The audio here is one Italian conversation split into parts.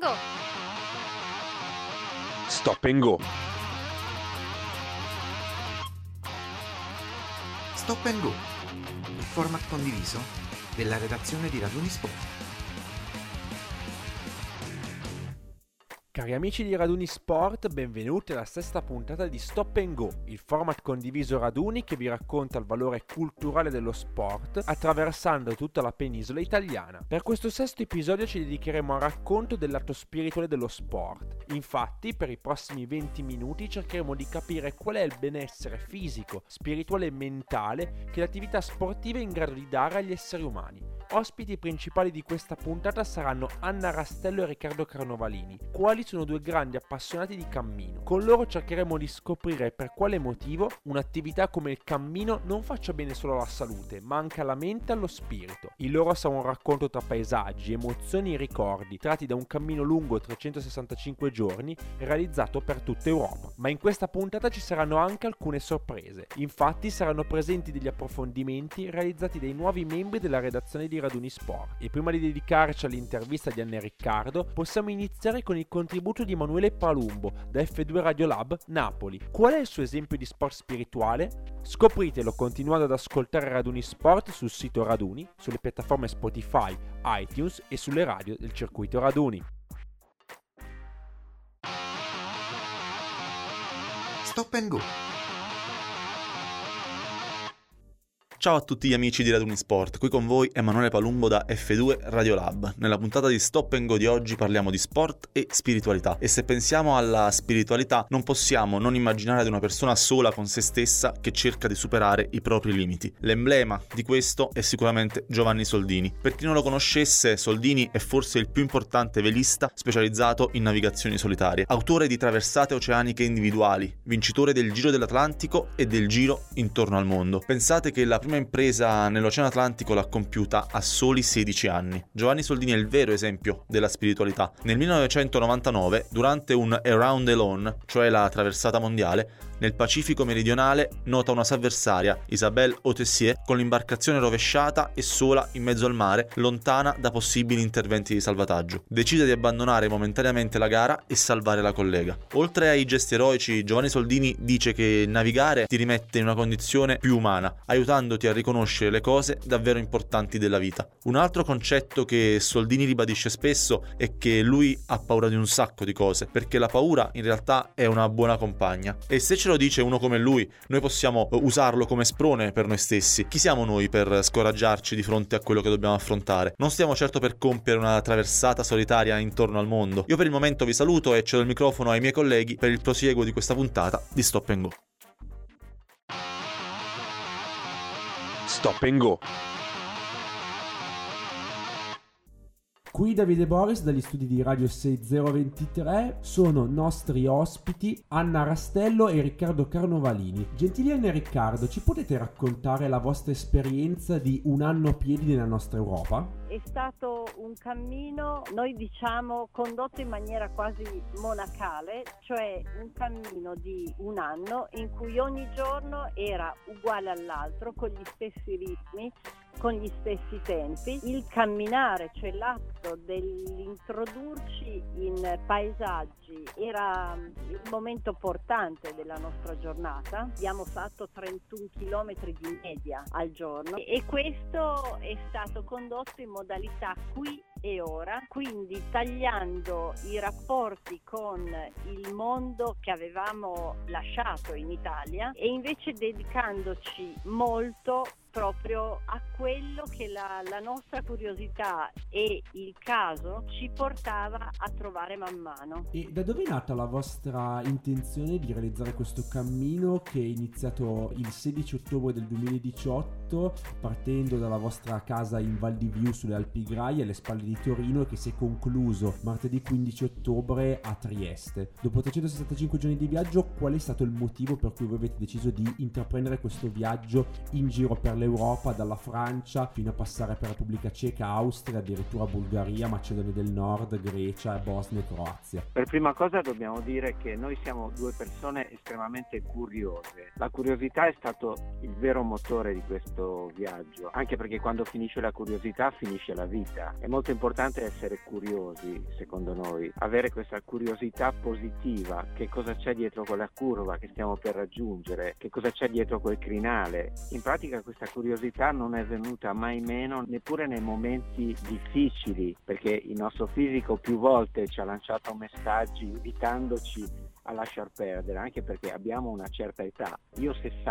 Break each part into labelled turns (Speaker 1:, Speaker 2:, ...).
Speaker 1: Go!
Speaker 2: Stop and Go!
Speaker 3: Stop and Go, il format condiviso della redazione di Raduni Sport.
Speaker 4: Cari amici di Raduni Sport, benvenuti alla sesta puntata di Stop and Go, il format condiviso Raduni che vi racconta il valore culturale dello sport attraversando tutta la penisola italiana. Per questo sesto episodio ci dedicheremo al racconto del lato spirituale dello sport. Infatti, per i prossimi 20 minuti cercheremo di capire qual è il benessere fisico, spirituale e mentale che l'attività sportiva è in grado di dare agli esseri umani. Ospiti principali di questa puntata saranno Anna Rastello e Riccardo Carnovalini, quali sono due grandi appassionati di cammino. Con loro cercheremo di scoprire per quale motivo un'attività come il cammino non faccia bene solo alla salute, ma anche alla mente e allo spirito. Il loro sarà un racconto tra paesaggi, emozioni e ricordi, tratti da un cammino lungo 365 giorni realizzato per tutta Europa. Ma in questa puntata ci saranno anche alcune sorprese. Infatti saranno presenti degli approfondimenti realizzati dai nuovi membri della redazione di Raduni Sport. E prima di dedicarci all'intervista di Anna e Riccardo, possiamo iniziare con il contributo di Emanuele Palumbo da F2 Radio Lab Napoli. Qual è il suo esempio di sport spirituale? Scopritelo continuando ad ascoltare Raduni Sport sul sito Raduni, sulle piattaforme Spotify, iTunes e sulle radio del circuito Raduni.
Speaker 3: Stop and Go.
Speaker 5: Ciao a tutti gli amici di Raduni Sport, qui con voi Emanuele Palumbo da F2 Radio Lab. Nella puntata di Stop and Go di oggi parliamo di sport e spiritualità. E se pensiamo alla spiritualità non possiamo non immaginare ad una persona sola con se stessa che cerca di superare i propri limiti. L'emblema di questo è sicuramente Giovanni Soldini. Per chi non lo conoscesse, Soldini è forse il più importante velista specializzato in navigazioni solitarie. Autore di traversate oceaniche individuali, vincitore del Giro dell'Atlantico e del Giro intorno al mondo. Pensate che la prima impresa nell'Oceano Atlantico l'ha compiuta a soli 16 anni. Giovanni Soldini è il vero esempio della spiritualità. Nel 1999, durante un Around Alone, cioè la traversata mondiale, nel Pacifico meridionale nota una sua avversaria, Isabelle Autessier, con l'imbarcazione rovesciata e sola in mezzo al mare, lontana da possibili interventi di salvataggio. Decide di abbandonare momentaneamente la gara e salvare la collega. Oltre ai gesti eroici, Giovanni Soldini dice che navigare ti rimette in una condizione più umana, aiutandoti a riconoscere le cose davvero importanti della vita. Un altro concetto che Soldini ribadisce spesso è che lui ha paura di un sacco di cose, perché la paura in realtà è una buona compagna. E se ce lo dice uno come lui, noi possiamo usarlo come sprone per noi stessi. Chi siamo noi per scoraggiarci di fronte a quello che dobbiamo affrontare? Non stiamo certo per compiere una traversata solitaria intorno al mondo. Io per il momento vi saluto e cedo il microfono ai miei colleghi per il prosieguo di questa puntata di Stop and Go.
Speaker 2: Stop and Go!
Speaker 4: Qui Davide Boris dagli studi di Radio 6023, sono nostri ospiti Anna Rastello e Riccardo Carnovalini. Gentili Anna e Riccardo, ci potete raccontare la vostra esperienza di un anno a piedi nella nostra Europa?
Speaker 6: È stato un cammino, noi diciamo, condotto in maniera quasi monacale, cioè un cammino di un anno in cui ogni giorno era uguale all'altro, con gli stessi ritmi, con gli stessi tempi. Il camminare, cioè l'atto dell'introdurci in paesaggi, era il momento portante della nostra giornata. Abbiamo fatto 31 chilometri di media al giorno e questo è stato condotto in modalità qui e ora, quindi tagliando i rapporti con il mondo che avevamo lasciato in Italia e invece dedicandoci molto proprio a quello che la nostra curiosità e il caso ci portava a trovare man mano.
Speaker 4: E da dove è nata la vostra intenzione di realizzare questo cammino che è iniziato il 16 ottobre del 2018 partendo dalla vostra casa in Val di Viu sulle Alpi Graie alle spalle di Torino e che si è concluso martedì 15 ottobre a Trieste? Dopo 365 giorni di viaggio, qual è stato il motivo per cui voi avete deciso di intraprendere questo viaggio in giro per l'Europa
Speaker 1: l'Europa, dalla Francia fino a passare per Repubblica Ceca, Austria, addirittura Bulgaria, Macedonia del Nord, Grecia, Bosnia e Croazia.
Speaker 2: Per prima cosa dobbiamo dire che noi siamo due persone estremamente curiose. La curiosità è stato il vero motore di questo viaggio, anche perché quando finisce la curiosità finisce la vita. È molto importante essere curiosi, secondo noi, avere questa curiosità positiva. Che cosa c'è dietro quella curva che stiamo per raggiungere? Che cosa c'è dietro quel crinale? In pratica questa curiosità non è venuta mai meno neppure nei momenti difficili, perché il nostro fisico più volte ci ha lanciato messaggi invitandoci a lasciar perdere, anche perché abbiamo una certa età. Io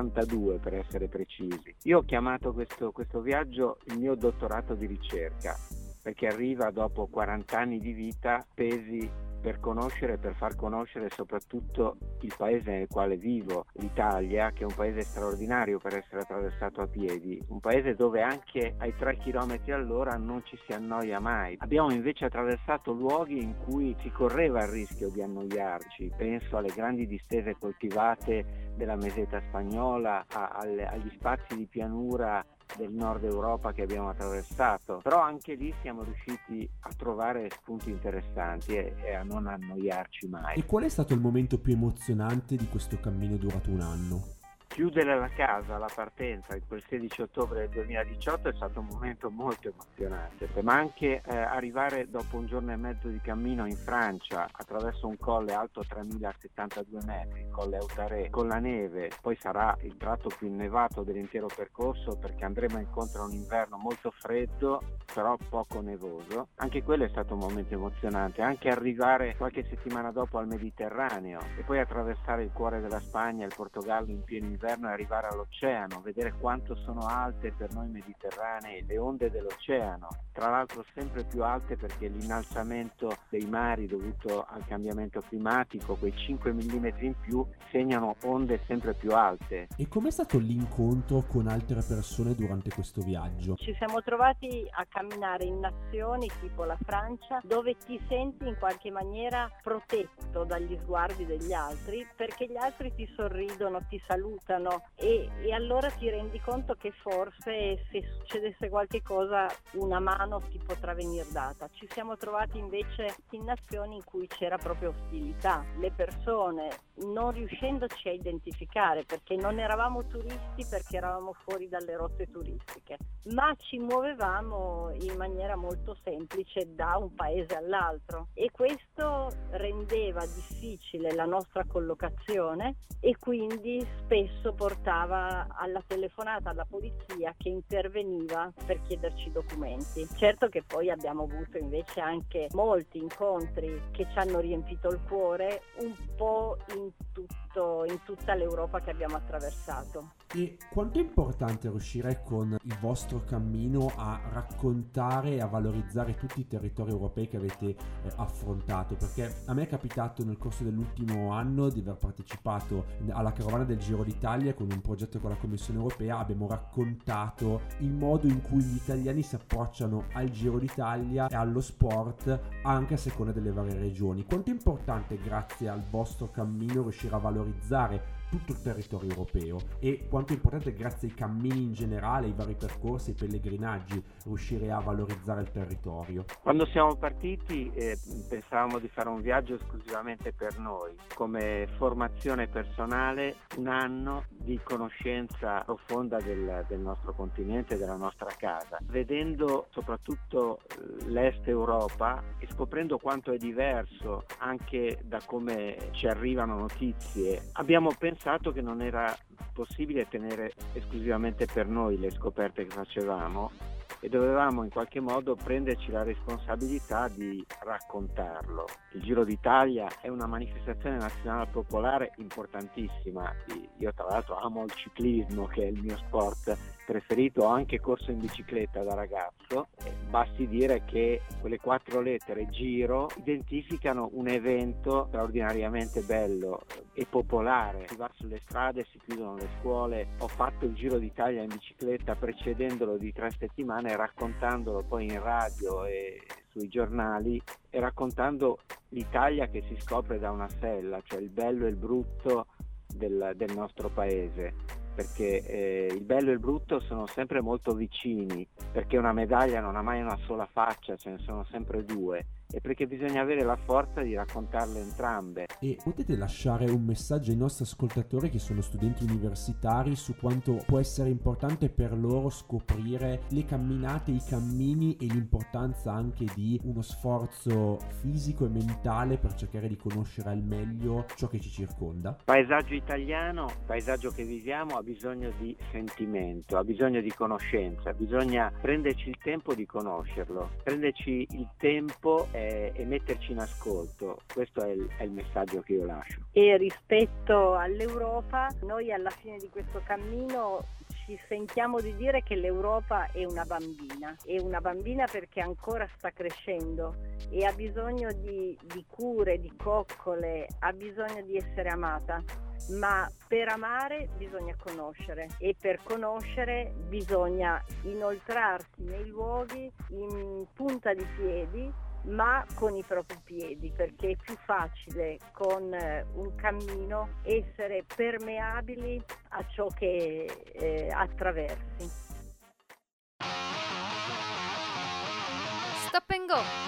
Speaker 2: 62 per essere precisi. Io ho chiamato questo viaggio il mio dottorato di ricerca, perché arriva dopo 40 anni di vita pesi per conoscere, per far conoscere soprattutto il paese nel quale vivo, l'Italia, che è un paese straordinario per essere attraversato a piedi, un paese dove anche ai 3 km all'ora non ci si annoia mai. Abbiamo invece attraversato luoghi in cui si correva il rischio di annoiarci, penso alle grandi distese coltivate della meseta spagnola, agli spazi di pianura del nord Europa che abbiamo attraversato, però anche lì siamo riusciti a trovare spunti interessanti e a non annoiarci mai.
Speaker 1: E qual è stato il momento più emozionante di questo cammino durato un anno?
Speaker 2: Chiudere la casa alla partenza quel 16 ottobre del 2018 è stato un momento molto emozionante, ma anche arrivare dopo un giorno e mezzo di cammino in Francia attraverso un colle alto 3072 metri, il colle Autaré, con la neve. Poi sarà il tratto più innevato dell'intero percorso, perché andremo incontro a un inverno molto freddo però poco nevoso. Anche quello è stato un momento emozionante, anche arrivare qualche settimana dopo al Mediterraneo e poi attraversare il cuore della Spagna, il Portogallo in pieno inverno e arrivare all'oceano, vedere quanto sono alte per noi mediterranei le onde dell'oceano, tra l'altro sempre più alte perché l'innalzamento dei mari dovuto al cambiamento climatico, quei 5 mm in più, segnano onde sempre più alte.
Speaker 1: E com'è stato l'incontro con altre persone durante questo viaggio?
Speaker 6: Ci siamo trovati a camminare in nazioni tipo la Francia, dove ti senti in qualche maniera protetto dagli sguardi degli altri, perché gli altri ti sorridono, ti salutano e allora ti rendi conto che forse se succedesse qualche cosa una mano ti potrà venire data. Ci siamo trovati invece in nazioni in cui c'era proprio ostilità, le persone non riuscendoci a identificare, perché non eravamo turisti, perché eravamo fuori dalle rotte turistiche, ma ci muovevamo in maniera molto semplice da un paese all'altro e questo rendeva difficile la nostra collocazione e quindi spesso portava alla telefonata alla polizia che interveniva per chiederci documenti. Certo che poi abbiamo avuto invece anche molti incontri che ci hanno riempito il cuore un po' in tutta l'Europa che abbiamo attraversato.
Speaker 1: E quanto è importante riuscire con il vostro cammino a raccontare e a valorizzare tutti i territori europei che avete affrontato? Perché a me è capitato nel corso dell'ultimo anno di aver partecipato alla carovana del Giro d'Italia con un progetto con la Commissione Europea. Abbiamo raccontato il modo in cui gli italiani si approcciano al Giro d'Italia e allo sport anche a seconda delle varie regioni. Quanto è importante, grazie al vostro cammino, riuscire a valorizzare tutto il territorio europeo e quanto è importante, grazie ai cammini in generale, ai vari percorsi, ai pellegrinaggi, riuscire a valorizzare il territorio?
Speaker 2: Quando siamo partiti pensavamo di fare un viaggio esclusivamente per noi, come formazione personale, un anno di conoscenza profonda del nostro continente, della nostra casa, vedendo soprattutto l'Est Europa e scoprendo quanto è diverso anche da come ci arrivano notizie. Abbiamo pensato che non era possibile tenere esclusivamente per noi le scoperte che facevamo e dovevamo in qualche modo prenderci la responsabilità di raccontarlo. Il Giro d'Italia è una manifestazione nazionale popolare importantissima. Io tra l'altro amo il ciclismo, che è il mio sport preferito, ho anche corso in bicicletta da ragazzo. Basti dire che quelle 4 lettere Giro identificano un evento straordinariamente bello e popolare. Si va sulle strade, si chiudono le scuole. Ho fatto il Giro d'Italia in bicicletta precedendolo di 3 settimane, raccontandolo poi in radio e sui giornali e raccontando l'Italia che si scopre da una sella, cioè il bello e il brutto del nostro paese. perché il bello e il brutto sono sempre molto vicini, perché una medaglia non ha mai una sola faccia, ce ne sono sempre due, e perché bisogna avere la forza di raccontarle entrambe.
Speaker 1: E potete lasciare un messaggio ai nostri ascoltatori che sono studenti universitari su quanto può essere importante per loro scoprire le camminate, i cammini e l'importanza anche di uno sforzo fisico e mentale per cercare di conoscere al meglio ciò che ci circonda?
Speaker 2: Paesaggio italiano, paesaggio che viviamo, ha bisogno di sentimento, ha bisogno di conoscenza, bisogna prenderci il tempo di conoscerlo, prenderci il tempo e metterci in ascolto. Questo è il messaggio che io lascio.
Speaker 6: E rispetto all'Europa, noi alla fine di questo cammino ci sentiamo di dire che l'Europa è una bambina perché ancora sta crescendo e ha bisogno di cure, di coccole, ha bisogno di essere amata. Ma per amare bisogna conoscere, e per conoscere bisogna inoltrarsi nei luoghi in punta di piedi, ma con i propri piedi, perché è più facile con un cammino essere permeabili a ciò che attraversi.
Speaker 7: Stop and Go.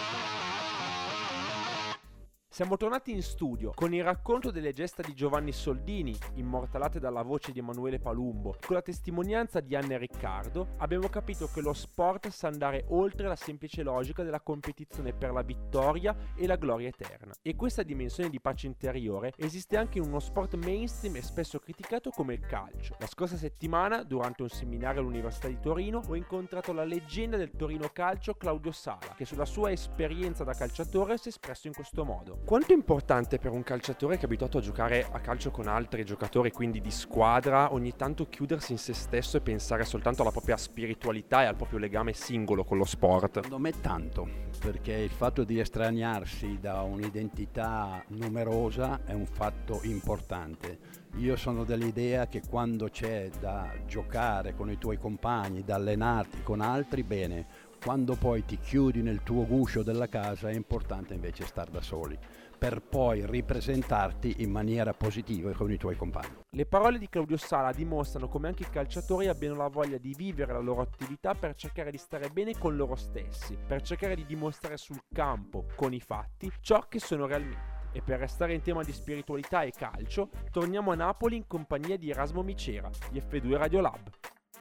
Speaker 4: Siamo tornati in studio con il racconto delle gesta di Giovanni Soldini, immortalate dalla voce di Emanuele Palumbo. Con la testimonianza di Anna e Riccardo abbiamo capito che lo sport sa andare oltre la semplice logica della competizione per la vittoria e la gloria eterna. E questa dimensione di pace interiore esiste anche in uno sport mainstream e spesso criticato come il calcio. La scorsa settimana, durante un seminario all'Università di Torino, ho incontrato la leggenda del Torino Calcio Claudio Sala, che sulla sua esperienza da calciatore si è espresso in questo modo. Quanto è importante per un calciatore che è abituato a giocare a calcio con altri giocatori, quindi di squadra, ogni tanto chiudersi in se stesso e pensare soltanto alla propria spiritualità e al proprio legame singolo con lo sport?
Speaker 8: Secondo me tanto, perché il fatto di estraniarsi da un'identità numerosa è un fatto importante. Io sono dell'idea che quando c'è da giocare con i tuoi compagni, da allenarti con altri, bene. Quando poi ti chiudi nel tuo guscio della casa è importante invece star da soli, per poi ripresentarti in maniera positiva con i tuoi compagni.
Speaker 4: Le parole di Claudio Sala dimostrano come anche i calciatori abbiano la voglia di vivere la loro attività per cercare di stare bene con loro stessi, per cercare di dimostrare sul campo, con i fatti, ciò che sono realmente. E per restare in tema di spiritualità e calcio, torniamo a Napoli in compagnia di Erasmo Micera, di F2 Radio Lab.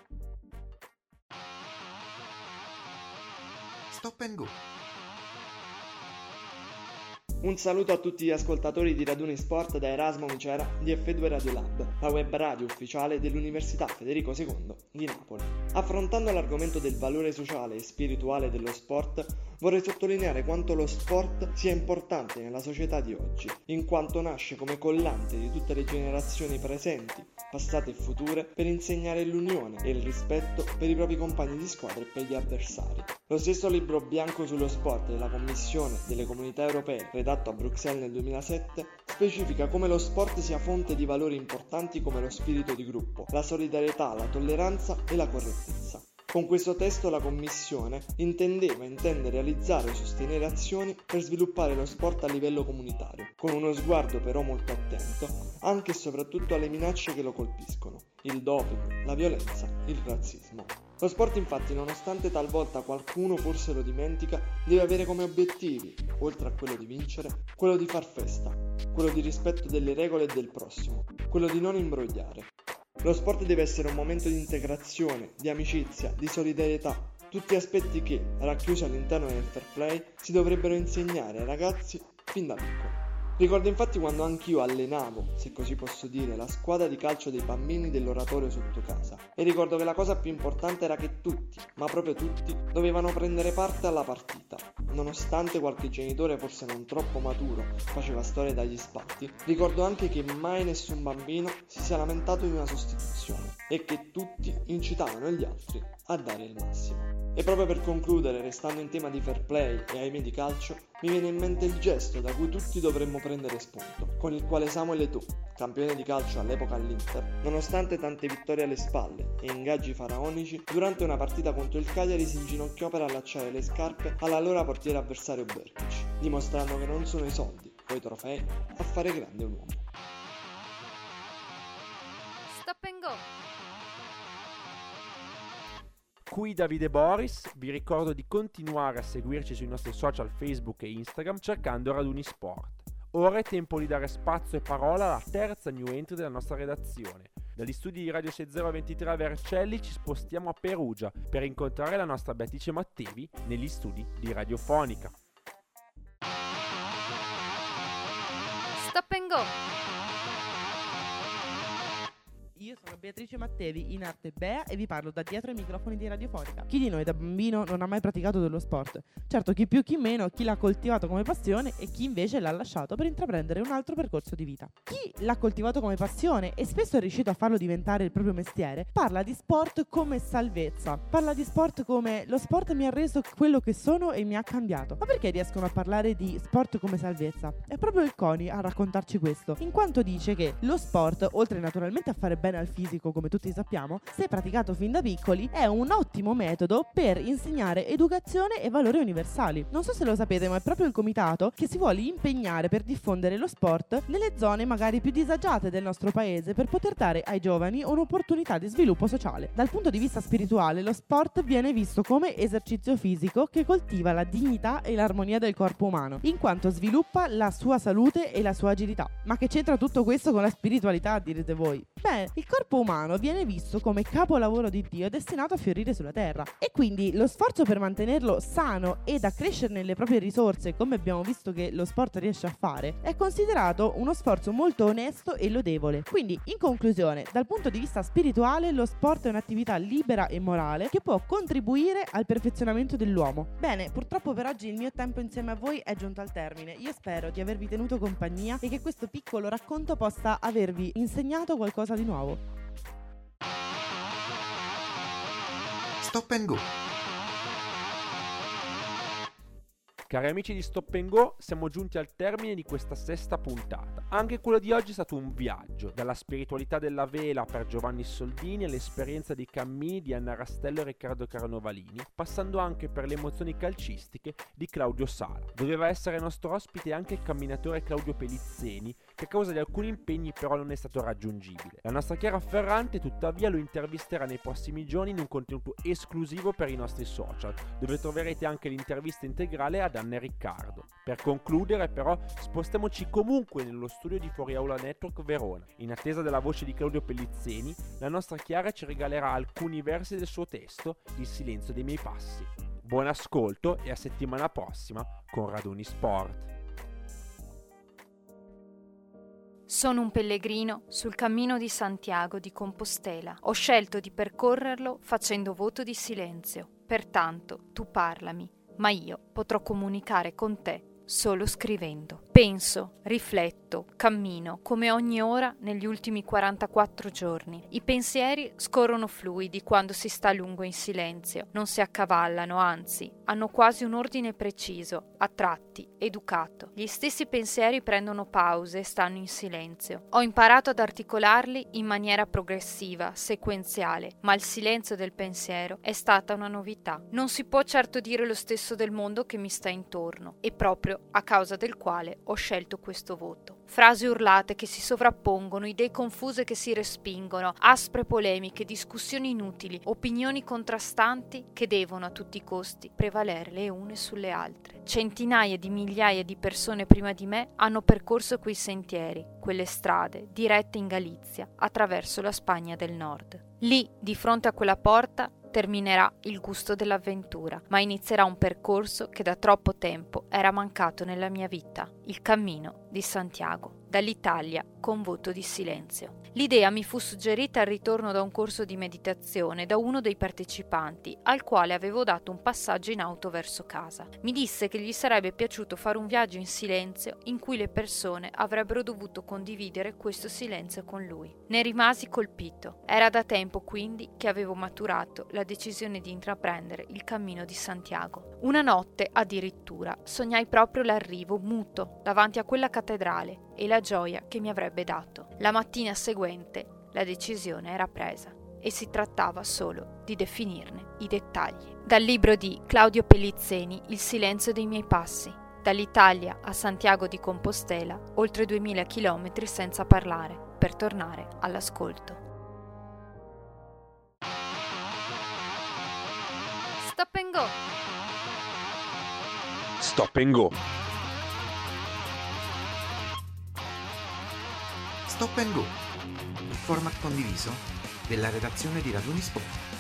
Speaker 3: Stop and Go.
Speaker 9: Un saluto a tutti gli ascoltatori di Raduni Sport da Erasmo Micera di F2 Radio Lab, la web radio ufficiale dell'Università Federico II di Napoli. Affrontando l'argomento del valore sociale e spirituale dello sport, vorrei sottolineare quanto lo sport sia importante nella società di oggi, in quanto nasce come collante di tutte le generazioni presenti, passate e future, per insegnare l'unione e il rispetto per i propri compagni di squadra e per gli avversari. Lo stesso libro bianco sullo sport della Commissione delle Comunità Europee, redatto a Bruxelles nel 2007, specifica come lo sport sia fonte di valori importanti come lo spirito di gruppo, la solidarietà, la tolleranza e la correttezza. Con questo testo la Commissione intende realizzare e sostenere azioni per sviluppare lo sport a livello comunitario, con uno sguardo però molto attento anche e soprattutto alle minacce che lo colpiscono, il doping, la violenza, il razzismo. Lo sport infatti, nonostante talvolta qualcuno forse lo dimentica, deve avere come obiettivi, oltre a quello di vincere, quello di far festa, quello di rispetto delle regole e del prossimo, quello di non imbrogliare. Lo sport deve essere un momento di integrazione, di amicizia, di solidarietà, tutti aspetti che, racchiusi all'interno del fair play, si dovrebbero insegnare ai ragazzi fin da piccoli. Ricordo infatti quando anch'io allenavo, se così posso dire, la squadra di calcio dei bambini dell'oratorio sotto casa, e ricordo che la cosa più importante era che tutti, ma proprio tutti, dovevano prendere parte alla partita. Nonostante qualche genitore forse non troppo maturo faceva storie dagli spalti, ricordo anche che mai nessun bambino si sia lamentato di una sostituzione e che tutti incitavano gli altri a dare il massimo. E proprio per concludere, restando in tema di fair play e ahimè di calcio, mi viene in mente il gesto da cui tutti dovremmo prendere spunto, con il quale Samuel Eto'o, campione di calcio all'epoca all'Inter, nonostante tante vittorie alle spalle e ingaggi faraonici, durante una partita contro il Cagliari si inginocchiò per allacciare le scarpe all'allora portiere avversario Berkic, dimostrando che non sono i soldi o i trofei a fare grande un uomo.
Speaker 7: Stop and Go.
Speaker 4: Qui Davide Boris, vi ricordo di continuare a seguirci sui nostri social Facebook e Instagram cercando Raduni Sport. Ora è tempo di dare spazio e parola alla terza new entry della nostra redazione. Dagli studi di Radio 6023 a Vercelli ci spostiamo a Perugia per incontrare la nostra Beatrice Mattevi negli studi di Radiofonica.
Speaker 7: Stop and Go!
Speaker 10: Io sono Beatrice Mattevi, in arte Bea, e vi parlo da dietro ai microfoni di Radiofonica. Chi di noi da bambino non ha mai praticato dello sport? Certo, chi più chi meno, chi l'ha coltivato come passione e chi invece l'ha lasciato per intraprendere un altro percorso di vita. Chi l'ha coltivato come passione e spesso è riuscito a farlo diventare il proprio mestiere, parla di sport come salvezza. Parla di sport come lo sport mi ha reso quello che sono e mi ha cambiato. Ma perché riescono a parlare di sport come salvezza? È proprio il CONI a raccontarci questo, in quanto dice che lo sport, oltre naturalmente a fare bene al fisico, come tutti sappiamo, se praticato fin da piccoli, è un ottimo metodo per insegnare educazione e valori universali. Non so se lo sapete, ma è proprio il comitato che si vuole impegnare per diffondere lo sport nelle zone magari più disagiate del nostro paese, per poter dare ai giovani un'opportunità di sviluppo sociale. Dal punto di vista spirituale, lo sport viene visto come esercizio fisico che coltiva la dignità e l'armonia del corpo umano, in quanto sviluppa la sua salute e la sua agilità. Ma che c'entra tutto questo con la spiritualità, direte voi? Beh, il corpo umano viene visto come capolavoro di Dio destinato a fiorire sulla terra, e quindi lo sforzo per mantenerlo sano ed accrescere nelle proprie risorse, come abbiamo visto che lo sport riesce a fare, è considerato uno sforzo molto onesto e lodevole. Quindi, in conclusione, dal punto di vista spirituale, lo sport è un'attività libera e morale che può contribuire al perfezionamento dell'uomo. Bene, purtroppo per oggi il mio tempo insieme a voi è giunto al termine. Io spero di avervi tenuto compagnia e che questo piccolo racconto possa avervi insegnato qualcosa di nuovo.
Speaker 3: Stop and Go.
Speaker 4: Cari amici di Stop and Go, siamo giunti al termine di questa sesta puntata. Anche quello di oggi è stato un viaggio, dalla spiritualità della vela per Giovanni Soldini all'esperienza dei cammini di Anna Rastello e Riccardo Carnovalini, passando anche per le emozioni calcistiche di Claudio Sala. Doveva essere nostro ospite anche il camminatore Claudio Pelizzeni, che a causa di alcuni impegni però non è stato raggiungibile. La nostra Chiara Ferrante tuttavia lo intervisterà nei prossimi giorni in un contenuto esclusivo per i nostri social, dove troverete anche l'intervista integrale ad Anna e Riccardo. Per concludere però spostiamoci comunque nello studio di Fuori Aula Network Verona. In attesa della voce di Claudio Pellizzeni, la nostra Chiara ci regalerà alcuni versi del suo testo, Il silenzio dei miei passi. Buon ascolto e a settimana prossima con Raduni Sport.
Speaker 7: Sono un pellegrino sul cammino di Santiago di Compostela. Ho scelto di percorrerlo facendo voto di silenzio. Pertanto tu parlami, ma io potrò comunicare con te solo scrivendo. Penso, rifletto, cammino come ogni ora negli ultimi 44 giorni. I pensieri scorrono fluidi quando si sta a lungo in silenzio, non si accavallano, anzi, hanno quasi un ordine preciso, a tratti, educato. Gli stessi pensieri prendono pause e stanno in silenzio. Ho imparato ad articolarli in maniera progressiva, sequenziale, ma il silenzio del pensiero è stata una novità. Non si può certo dire lo stesso del mondo che mi sta intorno, e proprio a causa del quale ho scelto questo voto. Frasi urlate che si sovrappongono, idee confuse che si respingono, aspre polemiche, discussioni inutili, opinioni contrastanti che devono a tutti i costi prevalere le une sulle altre. Centinaia di migliaia di persone prima di me hanno percorso quei sentieri, quelle strade, dirette in Galizia, attraverso la Spagna del Nord. Lì, di fronte a quella porta, terminerà il gusto dell'avventura, ma inizierà un percorso che da troppo tempo era mancato nella mia vita, il cammino di Santiago, dall'Italia con voto di silenzio. L'idea mi fu suggerita al ritorno da un corso di meditazione da uno dei partecipanti, al quale avevo dato un passaggio in auto verso casa. Mi disse che gli sarebbe piaciuto fare un viaggio in silenzio in cui le persone avrebbero dovuto condividere questo silenzio con lui. Ne rimasi colpito. Era da tempo quindi che avevo maturato la decisione di intraprendere il cammino di Santiago. Una notte addirittura sognai proprio l'arrivo muto davanti a quella cattedrale e la gioia che mi avrebbe dato. La mattina seguente la decisione era presa e si trattava solo di definirne i dettagli. Dal libro di Claudio Pellizzeni, Il silenzio dei miei passi. Dall'Italia a Santiago di Compostela, oltre 2000 chilometri senza parlare, per tornare all'ascolto.
Speaker 4: Stop and Go.
Speaker 3: Stop and Go, il format condiviso della redazione di Raduni Sport.